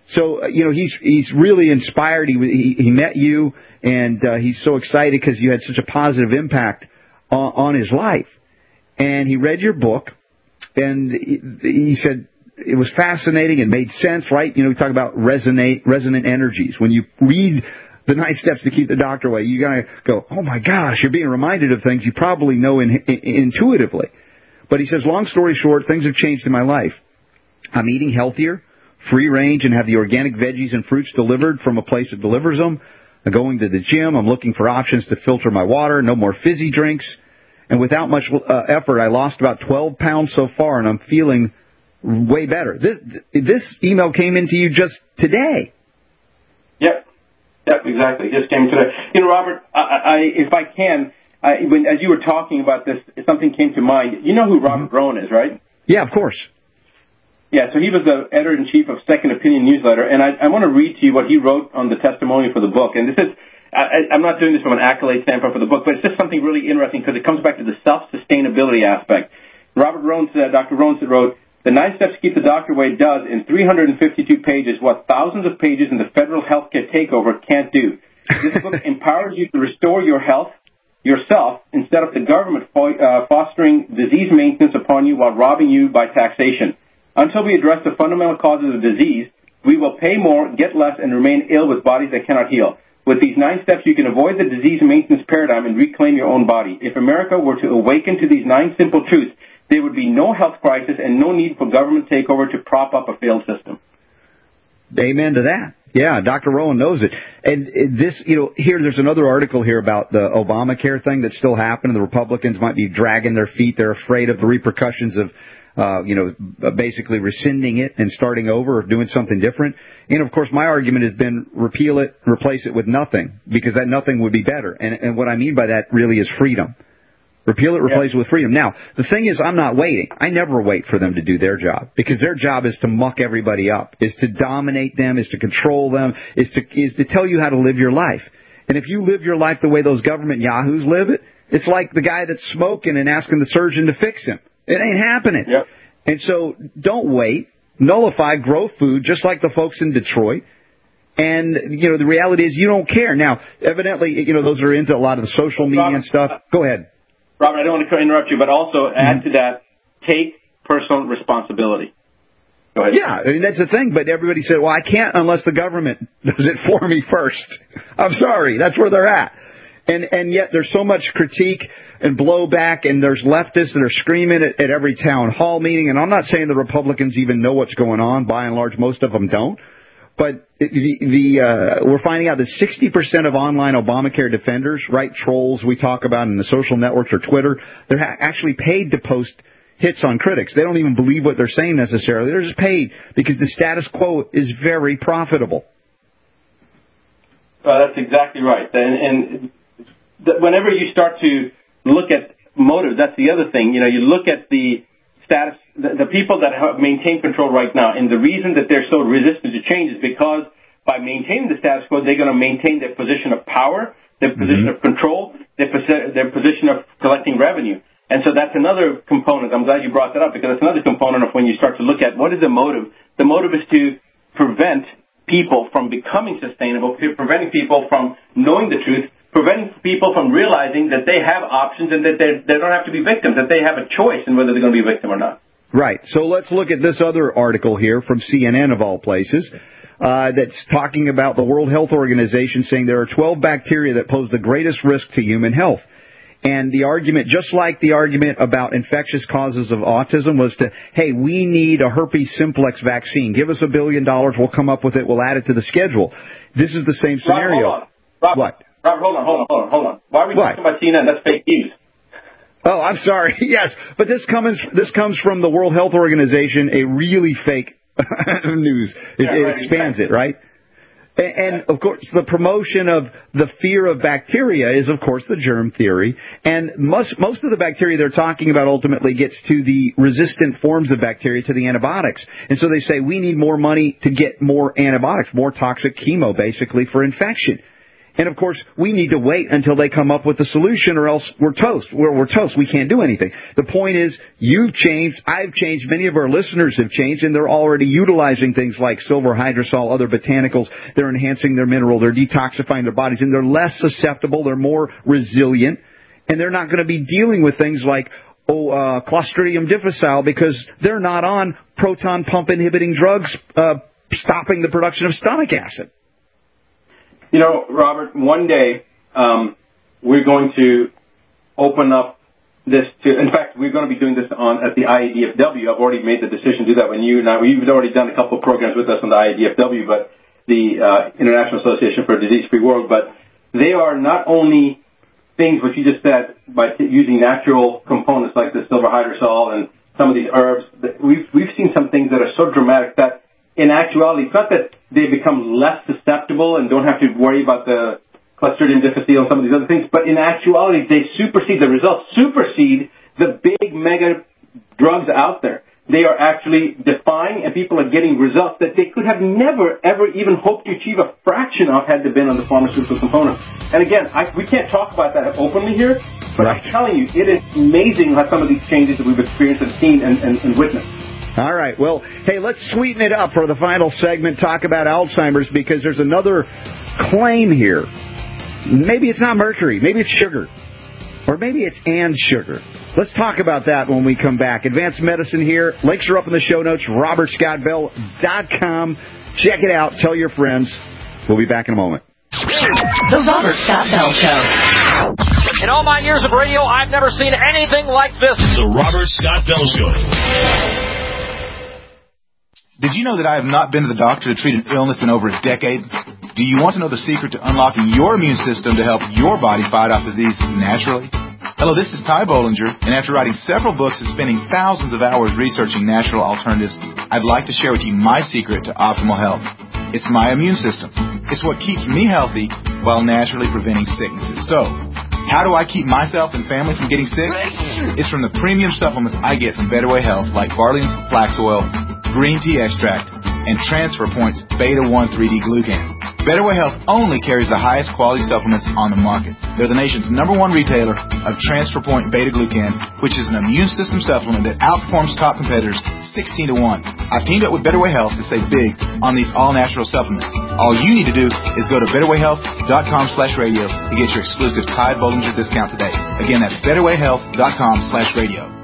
So, he's really inspired. He met you, and he's so excited because you had such a positive impact on his life. And he read your book, and he said it was fascinating and made sense, right? We talk about resonant energies. When you read the 9 steps to keep the doctor away, you got to go, oh, my gosh, you're being reminded of things you probably know intuitively. But he says, long story short, things have changed in my life. I'm eating healthier, free range, and have the organic veggies and fruits delivered from a place that delivers them. I'm going to the gym. I'm looking for options to filter my water. No more fizzy drinks. And without much effort, I lost about 12 pounds so far, and I'm feeling way better. This email came into you just today. Yep, exactly. It just came today. Robert, if I can, as you were talking about this, something came to mind. You know who Robert Rowan is, right? Yeah, of course. Yeah, so he was the editor-in-chief of Second Opinion newsletter, and I want to read to you what he wrote on the testimonial for the book. And this is, I'm not doing this from an accolade standpoint for the book, but it's just something really interesting because it comes back to the self-sustainability aspect. Dr. Rowan wrote, the 9 steps to keep the doctor away does, in 352 pages, what thousands of pages in the federal healthcare takeover can't do. This book empowers you to restore your health yourself instead of the government fostering disease maintenance upon you while robbing you by taxation. Until we address the fundamental causes of disease, we will pay more, get less, and remain ill with bodies that cannot heal. With these 9 steps, you can avoid the disease maintenance paradigm and reclaim your own body. If America were to awaken to these 9 simple truths, there would be no health crisis and no need for government takeover to prop up a failed system. Amen to that. Yeah, Dr. Rowan knows it. And this, here, there's another article here about the Obamacare thing that's still happening. The Republicans might be dragging their feet. They're afraid of the repercussions of basically rescinding it and starting over or doing something different. And, of course, my argument has been repeal it, replace it with nothing, because that nothing would be better. And what I mean by that really is freedom. Repeal it, replace it with freedom. Now, the thing is, I'm not waiting. I never wait for them to do their job, because their job is to muck everybody up, is to dominate them, is to control them, is to tell you how to live your life. And if you live your life the way those government yahoos live it, it's like the guy that's smoking and asking the surgeon to fix him. It ain't happening. Yep. And so don't wait. Nullify, grow food, just like the folks in Detroit. And, the reality is you don't care. Now, evidently, those are into a lot of the social media and stuff. Go ahead. Robert, I don't want to interrupt you, but also add to that, take personal responsibility. Go ahead. Yeah, that's the thing. But everybody said, well, I can't unless the government does it for me first. I'm sorry. That's where they're at. And yet there's so much critique and blowback, and there's leftists that are screaming at every town hall meeting. And I'm not saying the Republicans even know what's going on. By and large, most of them don't. But we're finding out that 60% of online Obamacare defenders, right, trolls we talk about in the social networks or Twitter, they're actually paid to post hits on critics. They don't even believe what they're saying necessarily. They're just paid because the status quo is very profitable. That's exactly right. And whenever you start to look at motives, that's the other thing. You look at the status, the people that have maintained control right now, and the reason that they're so resistant to change is because by maintaining the status quo, they're going to maintain their position of power, their position of control, their position of collecting revenue. And so that's another component. I'm glad you brought that up, because it's another component of when you start to look at what is the motive. The motive is to prevent people from becoming sustainable, preventing people from knowing the truth, preventing people from realizing that they have options and that they don't have to be victims, that they have a choice in whether they're going to be a victim or not. Right. So let's look at this other article here from CNN, of all places, that's talking about the World Health Organization saying there are 12 bacteria that pose the greatest risk to human health. And the argument, just like the argument about infectious causes of autism, was hey, we need a herpes simplex vaccine. Give us $1 billion. We'll come up with it. We'll add it to the schedule. This is the same scenario. Robert, hold on. Why are we talking about CNN? That's fake news. Oh, I'm sorry. Yes, but this comes from the World Health Organization, a really fake news. It expands it, right? And, of course, the promotion of the fear of bacteria is, of course, the germ theory. And most of the bacteria they're talking about ultimately gets to the resistant forms of bacteria, to the antibiotics. And so they say we need more money to get more antibiotics, more toxic chemo, basically, for infection. And, of course, we need to wait until they come up with the solution or else we're toast. We're toast. We can't do anything. The point is, you've changed, I've changed, many of our listeners have changed, and they're already utilizing things like silver hydrosol, other botanicals. They're enhancing their mineral. They're detoxifying their bodies, and they're less susceptible. They're more resilient, and they're not going to be dealing with things like Clostridium difficile because they're not on proton pump inhibiting drugs stopping the production of stomach acid. You know, Robert, one day we're going to open up this to, in fact, we're going to be doing this at the IADFW. I've already made the decision to do that when you and I, we've already done a couple of programs with us on the IADFW, but the International Association for a Disease-Free World, but they are not only things what you just said by using natural components like the silver hydrosol and some of these herbs. We've seen some things that are so dramatic that in actuality, it's not that they become less susceptible and don't have to worry about the Clostridium difficile and some of these other things, but in actuality, they supersede the big mega drugs out there. They are actually defying, and people are getting results that they could have never, ever even hoped to achieve a fraction of had they been on the pharmaceutical component. And again, we can't talk about that openly here, but I'm telling you, it is amazing how some of these changes that we've experienced and seen and witnessed. All right. Well, hey, let's sweeten it up for the final segment, talk about Alzheimer's, because there's another claim here. Maybe it's not mercury. Maybe it's sugar. Or maybe it's and sugar. Let's talk about that when we come back. Advanced Medicine here. Links are up in the show notes, robertscottbell.com. Check it out. Tell your friends. We'll be back in a moment. The Robert Scott Bell Show. In all my years of radio, I've never seen anything like this. The Robert Scott Bell Show. Did you know that I have not been to the doctor to treat an illness in over a decade? Do you want to know the secret to unlocking your immune system to help your body fight off disease naturally? Hello, this is Ty Bollinger, and after writing several books and spending thousands of hours researching natural alternatives, I'd like to share with you my secret to optimal health. It's my immune system. It's what keeps me healthy while naturally preventing sicknesses. So, how do I keep myself and family from getting sick? It's from the premium supplements I get from Better Way Health, like Barley's Flax Oil, Green Tea Extract, and Transfer Point's Beta-1 3D Glucan. Better Way Health only carries the highest quality supplements on the market. They're the nation's #1 retailer of Transfer Point Beta Glucan, which is an immune system supplement that outperforms top competitors 16-1. I've teamed up with Better Way Health to save big on these all-natural supplements. All you need to do is go to betterwayhealth.com/radio to get your exclusive Ty Bollinger discount today. Again, that's betterwayhealth.com/radio.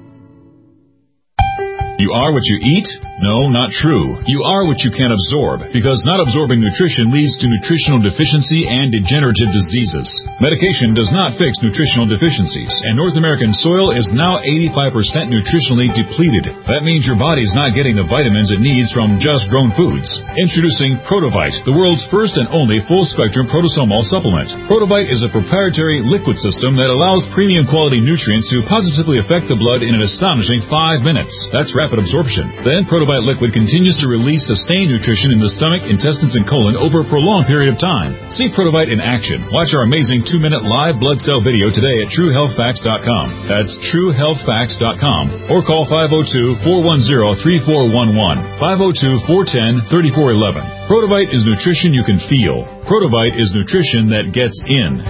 You are what you eat? No, not true. You are what you can absorb, because not absorbing nutrition leads to nutritional deficiency and degenerative diseases. Medication does not fix nutritional deficiencies, and North American soil is now 85% nutritionally depleted. That means your body's not getting the vitamins it needs from just grown foods. Introducing Protovite, the world's first and only full-spectrum protosomal supplement. Protovite is a proprietary liquid system that allows premium quality nutrients to positively affect the blood in an astonishing 5 minutes. That's rapid absorption. Then Protovite liquid continues to release sustained nutrition in the stomach, intestines, and colon over a prolonged period of time. See Protovite in action. Watch our amazing 2-minute live blood cell video today at TrueHealthFacts.com. That's TrueHealthFacts.com. Or call 502-410-3411. 502-410-3411. Protovite is nutrition you can feel. Protovite is nutrition that gets in.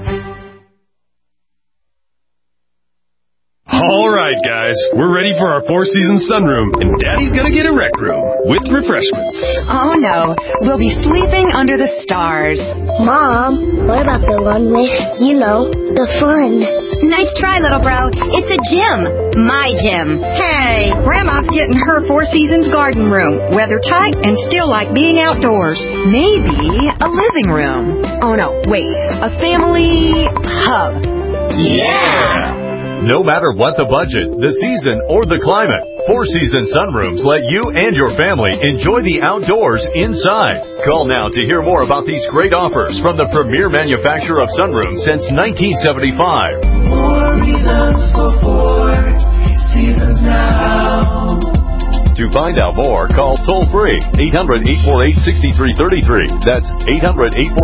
All right, guys, we're ready for our four-season sunroom, and Daddy's gonna get a rec room with refreshments. Oh, no. We'll be sleeping under the stars. Mom, what about the one with, the fun? Nice try, little bro. It's a gym. My gym. Hey, Grandma's getting her Four Seasons garden room. Weather tight and still like being outdoors. Maybe a living room. Oh, no, wait. A family hub. Yeah! No matter what the budget, the season, or the climate, Four Seasons Sunrooms let you and your family enjoy the outdoors inside. Call now to hear more about these great offers from the premier manufacturer of sunrooms since 1975. 4 reasons for 4 seasons now. To find out more, call toll-free 800-848-6333. That's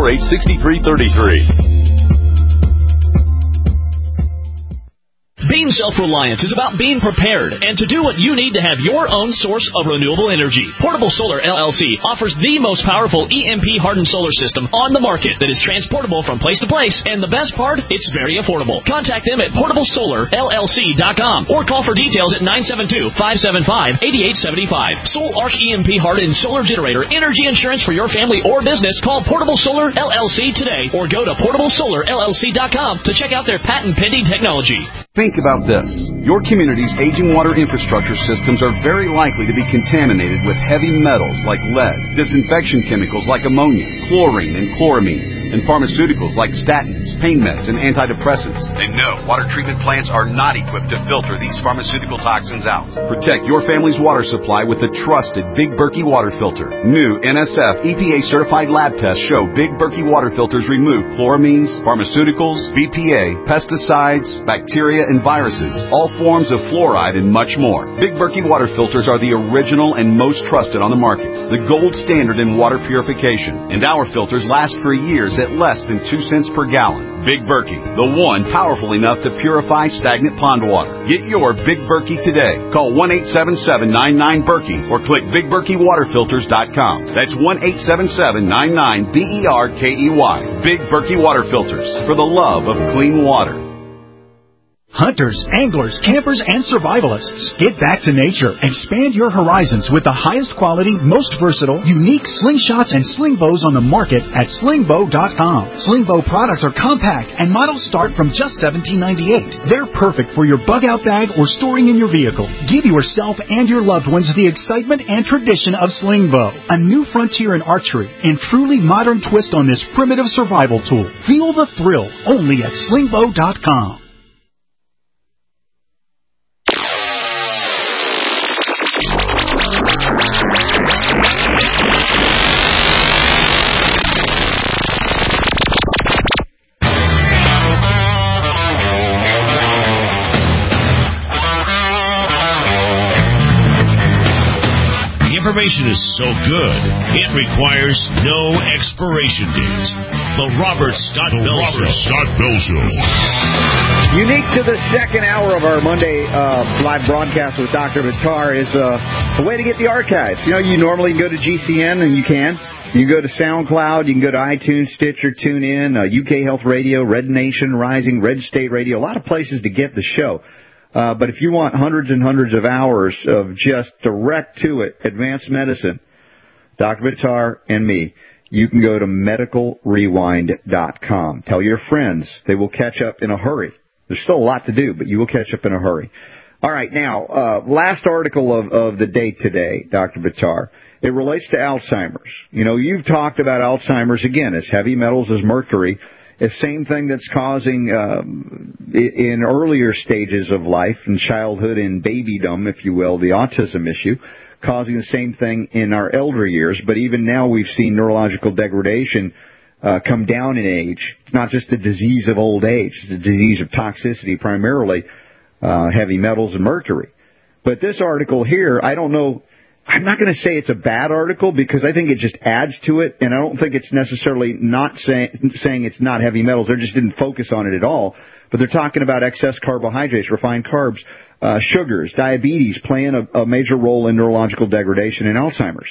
800-848-6333. Beam self-reliance is about being prepared and to do what you need to have your own source of renewable energy. Portable Solar LLC offers the most powerful EMP-hardened solar system on the market that is transportable from place to place, and the best part, it's very affordable. Contact them at portablesolarllc.com or call for details at 972-575-8875. Soul Arc EMP-hardened solar generator energy insurance for your family or business. Call Portable Solar LLC today or go to portablesolarllc.com to check out their patent-pending technology. Think about this. Your community's aging water infrastructure systems are very likely to be contaminated with heavy metals like lead, disinfection chemicals like ammonia, chlorine and chloramines, and pharmaceuticals like statins, pain meds, and antidepressants. And no, water treatment plants are not equipped to filter these pharmaceutical toxins out. Protect your family's water supply with the trusted Big Berkey water filter. New NSF EPA-certified lab tests show Big Berkey water filters remove chloramines, pharmaceuticals, BPA, pesticides, bacteria, and viruses, all forms of fluoride, and much more. Big Berkey water filters are the original and most trusted on the market, the gold standard in water purification, and our filters last for years at less than 2 cents per gallon. Big Berkey, the one powerful enough to purify stagnant pond water. Get your Big Berkey today. Call 1-877-99-BERKEY or click BigBerkeyWaterFilters.com. That's 1-877-99-BERKEY. Big Berkey Water Filters, for the love of clean water. Hunters, anglers, campers, and survivalists, get back to nature. Expand your horizons with the highest quality, most versatile, unique slingshots and sling bows on the market at slingbow.com. Slingbow products are compact and models start from just $17.98. They're perfect for your bug-out bag or storing in your vehicle. Give yourself and your loved ones the excitement and tradition of Slingbow, a new frontier in archery and truly modern twist on this primitive survival tool. Feel the thrill only at slingbow.com. Information is so good, it requires no expiration date. The Robert Scott Bell Show. Unique to the second hour of our Monday live broadcast with Dr. Buttar is a way to get the archives. You know, you normally go to GCN, and you can. You can go to SoundCloud, you can go to iTunes, Stitcher, TuneIn, UK Health Radio, Red Nation Rising, Red State Radio, a lot of places to get the show. But if you want hundreds and hundreds of hours of just direct to it, advanced medicine, Dr. Buttar and me, you can go to medicalrewind.com. Tell your friends. They will catch up in a hurry. There's still a lot to do, but you will catch up in a hurry. All right, now, last article of the day today, Dr. Buttar. It relates to Alzheimer's. You know, you've talked about Alzheimer's, again, as heavy metals, as mercury. The same thing that's causing, in earlier stages of life, in childhood and babydom, if you will, the autism issue, causing the same thing in our elder years. But even now we've seen neurological degradation come down in age. It's not just a disease of old age. It's a disease of toxicity, primarily heavy metals and mercury. But this article here, I don't know. I'm not going to say it's a bad article because I think it just adds to it, and I don't think it's necessarily not saying it's not heavy metals. They just didn't focus on it at all. But they're talking about excess carbohydrates, refined carbs, sugars, diabetes playing a major role in neurological degradation in Alzheimer's.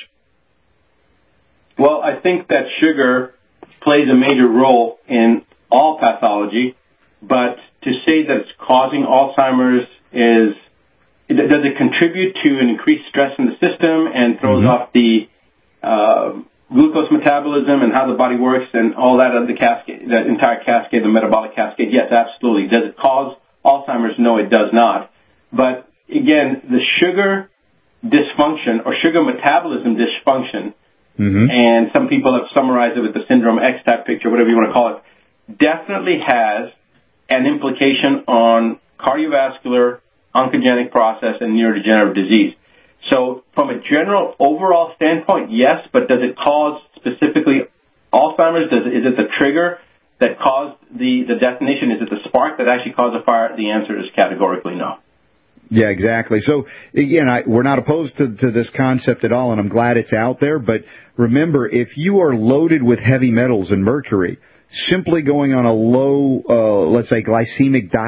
Well, I think that sugar plays a major role in all pathology, but to say that it's causing Alzheimer's is... Does it contribute to an increased stress in the system and throws off the glucose metabolism and how the body works and all that other cascade, that entire cascade, the metabolic cascade? Yes, absolutely. Does it cause Alzheimer's? No, it does not. But again, the sugar dysfunction or sugar metabolism dysfunction, and some people have summarized it with the syndrome X type picture, whatever you want to call it, definitely has an implication on cardiovascular, oncogenic process, and neurodegenerative disease. So from a general overall standpoint, yes, but does it cause specifically Alzheimer's? Is it the trigger that caused the detonation? Is it the spark that actually caused the fire? The answer is categorically no. Yeah, exactly. So, again, we're not opposed to this concept at all, and I'm glad it's out there. But remember, if you are loaded with heavy metals and mercury, simply going on a low, let's say, glycemic diet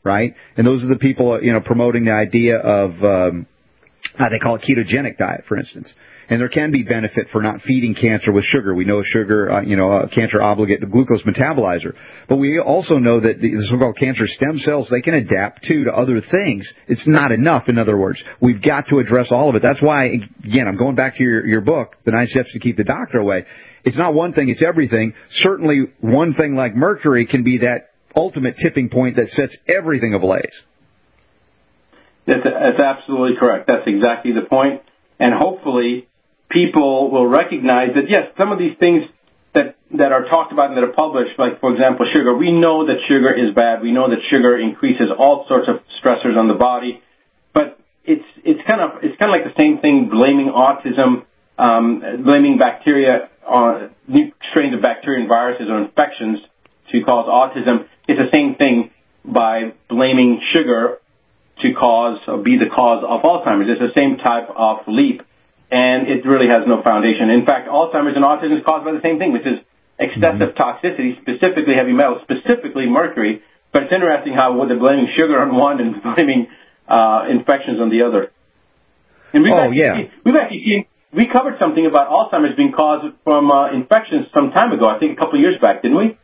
right? And those are the people, promoting the idea of, they call it ketogenic diet, for instance. And there can be benefit for not feeding cancer with sugar. We know sugar, cancer obligate to glucose metabolizer. But we also know that the so-called cancer stem cells, they can adapt to other things. It's not enough, in other words. We've got to address all of it. That's why, again, I'm going back to your book, The 9 Steps to Keep the Doctor Away. It's not one thing, it's everything. Certainly one thing like mercury can be that ultimate tipping point that sets everything ablaze. That's absolutely correct. That's exactly the point. And hopefully people will recognize that, yes, some of these things that are talked about and that are published, like, for example, sugar, we know that sugar is bad. We know that sugar increases all sorts of stressors on the body. But it's kind of like the same thing, blaming autism, blaming bacteria on new strains of bacteria and viruses or infections to cause autism. It's the same thing by blaming sugar to cause or be the cause of Alzheimer's. It's the same type of leap. And it really has no foundation. In fact, Alzheimer's and autism is caused by the same thing, which is excessive toxicity, specifically heavy metals, specifically mercury. But it's interesting how they're blaming sugar on one and blaming infections on the other. And we covered something about Alzheimer's being caused from infections some time ago. I think a couple of years back, didn't we?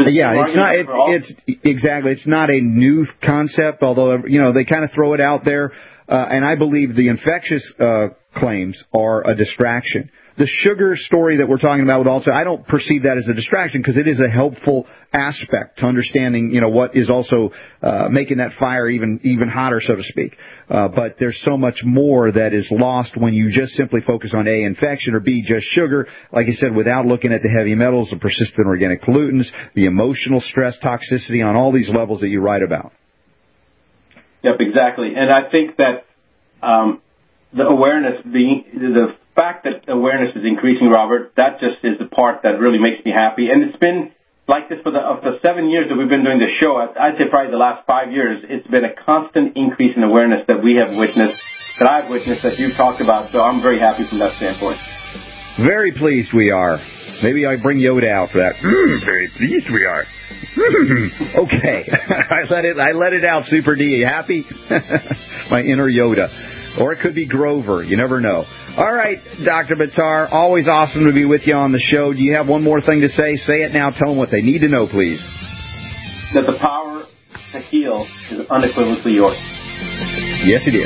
It's not a new concept, although they kind of throw it out there. And I believe the infectious claims are a distraction. The sugar story that we're talking about with Alzheimer's, I don't perceive that as a distraction because it is a helpful aspect to understanding, what is also making that fire even hotter, so to speak. But there's so much more that is lost when you just simply focus on A, infection, or B, just sugar, like I said, without looking at the heavy metals, the persistent organic pollutants, the emotional stress toxicity on all these levels that you write about. Yep, exactly. And I think that the fact that awareness is increasing, Robert, that just is the part that really makes me happy. And it's been like this for the 7 years that we've been doing this show. I'd say probably the last 5 years, it's been a constant increase in awareness that we have witnessed, that I've witnessed, that you've talked about. So I'm very happy from that standpoint. Very pleased we are. Maybe I bring Yoda out for that. Very pleased we are. Okay. I let it out, Super D. You happy? My inner Yoda. Or it could be Grover. You never know. All right, Dr. Buttar, always awesome to be with you on the show. Do you have one more thing to say? Say it now. Tell them what they need to know, please. That the power to heal is unequivocally yours. Yes, it is.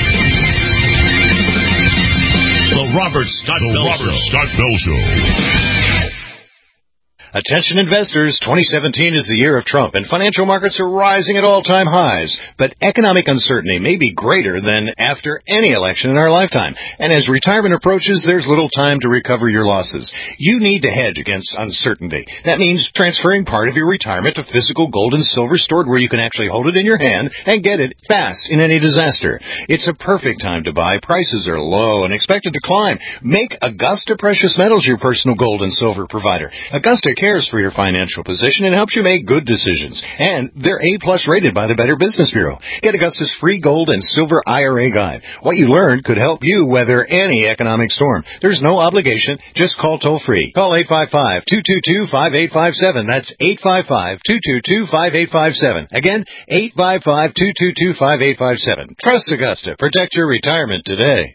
The Robert Scott Bell Show. Attention investors, 2017 is the year of Trump, and financial markets are rising at all-time highs. But economic uncertainty may be greater than after any election in our lifetime. And as retirement approaches, there's little time to recover your losses. You need to hedge against uncertainty. That means transferring part of your retirement to physical gold and silver stored where you can actually hold it in your hand and get it fast in any disaster. It's a perfect time to buy. Prices are low and expected to climb. Make Augusta Precious Metals your personal gold and silver provider. Augusta cares for your financial position and helps you make good decisions. And they're A+ rated by the Better Business Bureau. Get Augusta's free gold and silver IRA guide. What you learned could help you weather any economic storm. There's no obligation. Just call toll-free. Call 855-222-5857. That's 855-222-5857. Again, 855-222-5857. Trust Augusta. Protect your retirement today.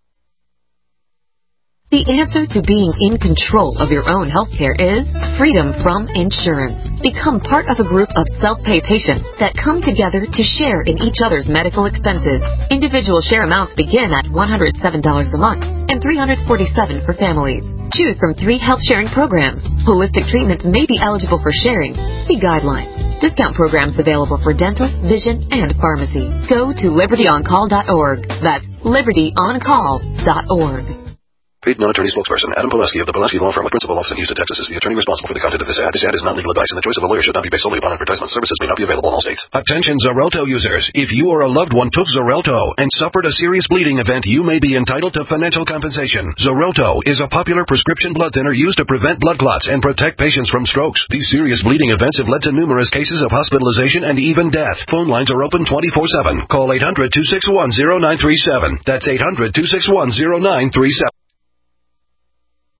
The answer to being in control of your own healthcare is freedom from insurance. Become part of a group of self-pay patients that come together to share in each other's medical expenses. Individual share amounts begin at $107 a month and $347 for families. Choose from 3 health-sharing programs. Holistic treatments may be eligible for sharing. See guidelines. Discount programs available for dental, vision, and pharmacy. Go to libertyoncall.org. That's libertyoncall.org. Paid non-attorney spokesperson Adam Pulaski of the Pulaski Law Firm with principal office in Houston, Texas, is the attorney responsible for the content of this ad. This ad is not legal advice, and the choice of a lawyer should not be based solely upon advertisement. Services may not be available in all states. Attention Xarelto users. If you or a loved one took Xarelto and suffered a serious bleeding event, you may be entitled to financial compensation. Xarelto is a popular prescription blood thinner used to prevent blood clots and protect patients from strokes. These serious bleeding events have led to numerous cases of hospitalization and even death. Phone lines are open 24/7. Call 800-261-0937. That's 800-261-0937.